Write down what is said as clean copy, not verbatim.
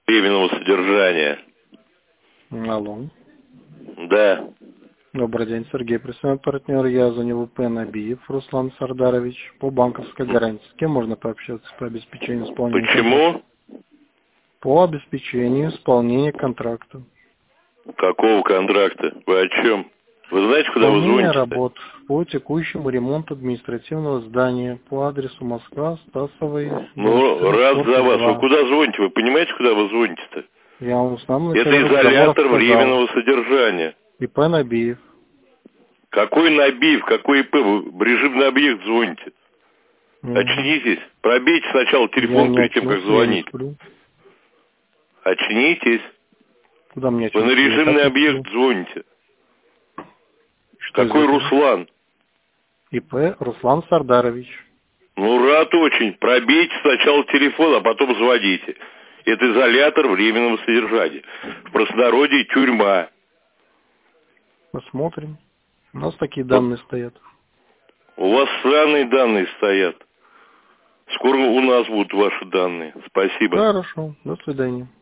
временного содержания. Алло. Да. Добрый день, Сергей, представляю партнер. Я звоню ВП Набиев Руслан Сардарович по банковской гарантии. С кем можно пообщаться по обеспечению исполнения Почему? контракта? По обеспечению исполнения контракта. Какого контракта? Вы о чем? Вы знаете, куда вы Выполнение звоните-то? работ по текущему ремонту административного здания по адресу Москва, Стасовой, дом 14, Раз за корпус вас. Вы 2. куда звоните? Вы понимаете, куда вы звоните-то? Я вам в самом Это начале разговора изолятор сказал. временного содержания. ИП Набиев. Какой Набиев, какой ИП? Вы в режимный объект звоните. Очнитесь. Пробейте сначала Я телефон не перед тем, как очнулся, я не звонить. сплю. Очнитесь. Куда мне Вы на очнуться? Я режимный так и объект сплю. звоните. Что из Какой этого? Руслан? ИП Руслан Сардарович. Ну, рад очень. Пробейте сначала телефон, а потом звоните. Это изолятор временного содержания. В простонародье тюрьма. Посмотрим. У нас такие Вот данные стоят. у вас странные данные стоят. Скоро у нас будут ваши данные. Спасибо. Хорошо. До свидания.